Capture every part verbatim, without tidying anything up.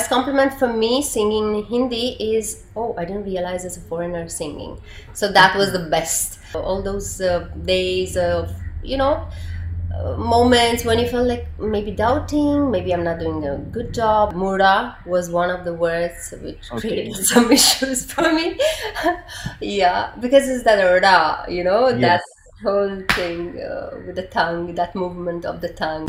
best compliment for me singing in Hindi is, oh, I didn't realize as a foreigner singing. So that was the best. All those uh, days of, you know, uh, moments when you felt like maybe doubting, maybe I'm not doing a good job. Mura was one of the words which Okay. created some issues for me. Yeah, because it's that ra, you know, that Yes. whole thing uh, with the tongue, that movement of the tongue.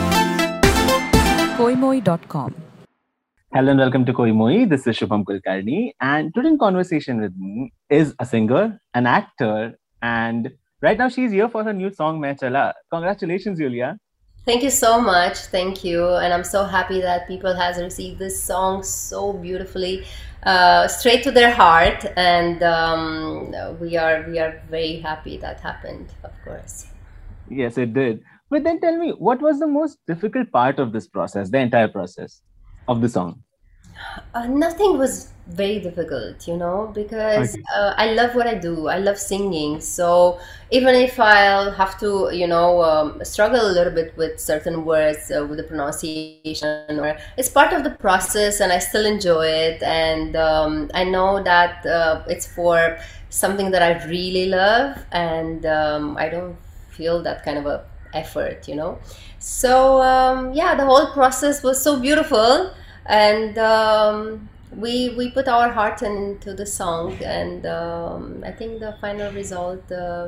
Koimoi dot com. Hello and welcome to Koimoi. This is Shubham Kulkarni, and today in conversation with me is a singer, an actor, and right now she's here for her new song Main Chala. Congratulations, Yulia. Thank you so much. Thank you. And I'm so happy that people has received this song so beautifully, uh, straight to their heart. And um, we are we are very happy that happened, of course. Yes, it did. But then tell me, what was the most difficult part of this process, the entire process of the song? Uh, nothing was very difficult, you know, because Okay. uh, I love what I do. I love singing. So even if I'll have to, you know, um, struggle a little bit with certain words, uh, with the pronunciation, or it's part of the process, and I still enjoy it. And um, I know that uh, it's for something that I really love, and um, I don't feel that kind of a effort, you know. So um, yeah, the whole process was so beautiful, and um, we we put our heart into the song, and um, I think the final result uh,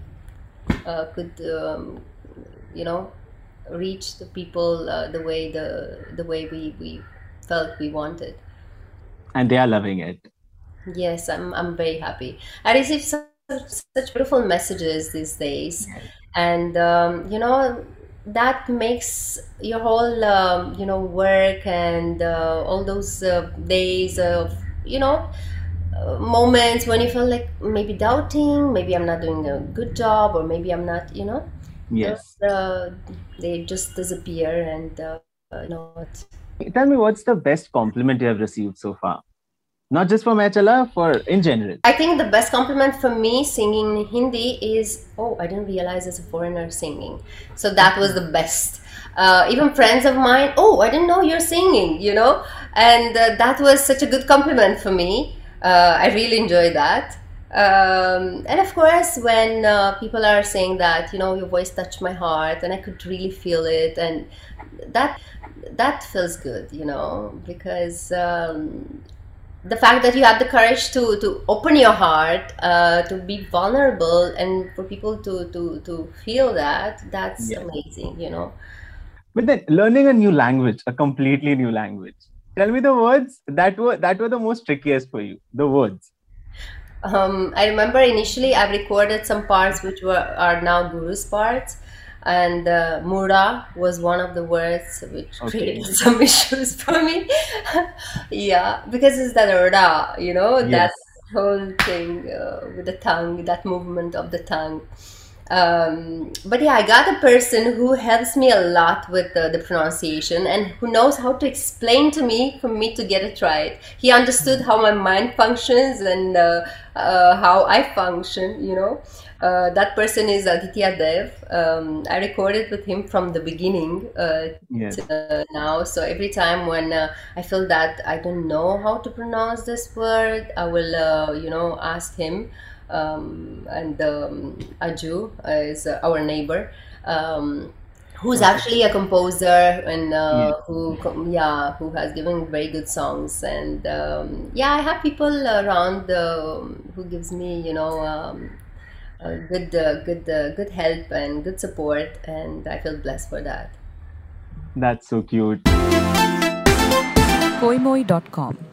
uh, could um, you know reach the people uh, the way the the way we we felt we wanted. And they are loving it. Yes, I'm I'm very happy. I receive such, such beautiful messages these days, and um, you know that makes your whole um, you know work and uh, all those uh, days of you know uh, moments when you feel like maybe doubting, maybe I'm not doing a good job, or maybe I'm not, you know, Yes. those uh, they just disappear, and uh, you know what. Tell me, what's the best compliment you have received so far? Not just for Main Chala, for in general. I think the best compliment for me singing in Hindi is, oh, I didn't realize as a foreigner singing. So that was the best. Uh, even friends of mine, oh, I didn't know you're singing, you know? And uh, that was such a good compliment for me. Uh, I really enjoyed that. Um, and of course, when uh, people are saying that, you know, your voice touched my heart and I could really feel it, and that that feels good, you know, because um, the fact that you have the courage to to open your heart, uh, to be vulnerable, and for people to to to feel that, that's Yes. amazing, you know. But then learning a new language, a completely new language. Tell me the words that were that were the most trickiest for you. The words. Um, I remember initially I've recorded some parts which were are now Guru's parts, and uh, Mura was one of the words which Okay. created some issues for me. Yeah, because it's that ra, you know, that Yes. whole thing uh, with the tongue, that movement of the tongue. Um, but yeah, I got a person who helps me a lot with the, the pronunciation, and who knows how to explain to me for me to get it right. He understood how my mind functions, and uh, uh, how I function, you know. Uh, that person is Aditya Dev. Um, I recorded with him from the beginning uh, Yes. to now. So every time when uh, I feel that I don't know how to pronounce this word, I will, uh, you know, ask him. Um, and um, Aju is uh, our neighbor, um, who's Okay. actually a composer, and uh, Yes. who com- yeah who has given very good songs. And um, yeah, I have people around uh, who gives me, you know, um, uh, good uh, good uh, good help and good support, and I feel blessed for that. That's so cute. Koimoi dot com.